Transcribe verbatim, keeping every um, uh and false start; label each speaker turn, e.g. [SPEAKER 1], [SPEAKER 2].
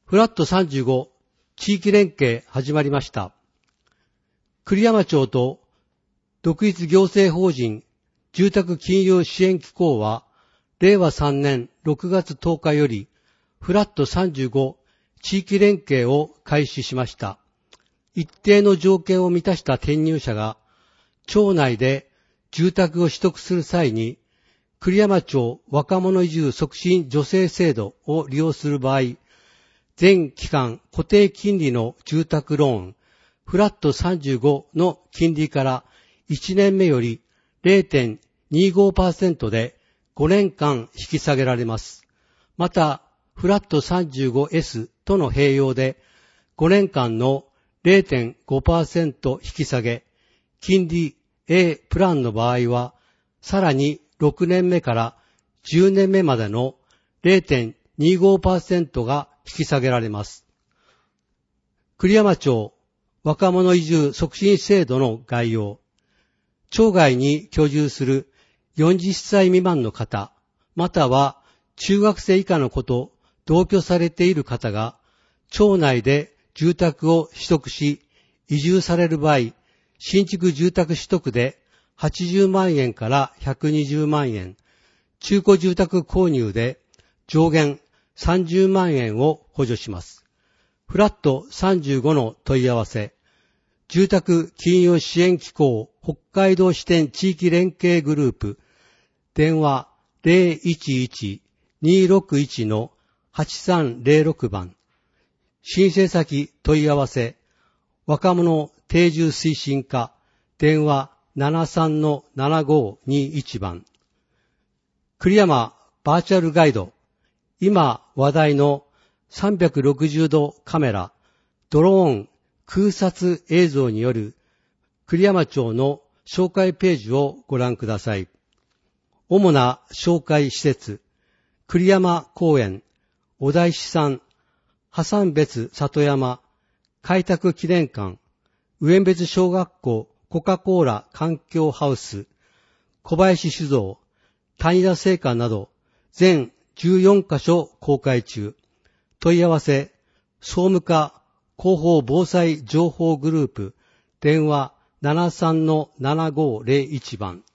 [SPEAKER 1] フラットさんじゅうご地域連携始まりました。栗山町と独立行政法人住宅金融支援機構は、れいわさんねんろくがつとおかより、フラットさんじゅうご地域連携を開始しました。一定の条件を満たした転入者が、町内で住宅を取得する際に、栗山町若者移住促進助成制度を利用する場合、全期間固定金利の住宅ローン、フラットさんじゅうごの金利からいちねんめより れいてんにじゅうごパーセント でごねんかん引き下げられます。また、フラット さんじゅうごエス との併用でごねんかんの れいてんごパーセント 引き下げ、金利 A プランの場合は、さらにろくねんめからじゅうねんめまでの れいてんにじゅうごパーセント が引き下げられます。栗山町若者移住促進制度の概要。町外に居住するよんじゅっさい未満の方、または中学生以下の子と同居されている方が、町内で住宅を取得し、移住される場合、新築住宅取得ではちじゅうまんえんからひゃくにじゅうまんえん、中古住宅購入で上限さんじゅうまんえんを補助します。フラットさんじゅうごの問い合わせ、住宅金融支援機構北海道支店地域連携グループ、電話 ゼロいちいち にーろくいち のはちさんゼロろく 番、申請先問い合わせ、若者定住推進課、電話 ななさんのななごにいち 番、栗山バーチャルガイド、今話題のさんびゃくろくじゅうどカメラ、ドローン空撮映像による栗山町の紹介ページをご覧ください。主な紹介施設、栗山公園、お大師さん、破産別里山、開拓記念館、上別小学校コカ・コーラ環境ハウス、小林酒造、谷田製菓など全じゅうよんかしょ公開中。問い合わせ、総務課広報防災情報グループ、電話 ななさんのななごゼロいち 番。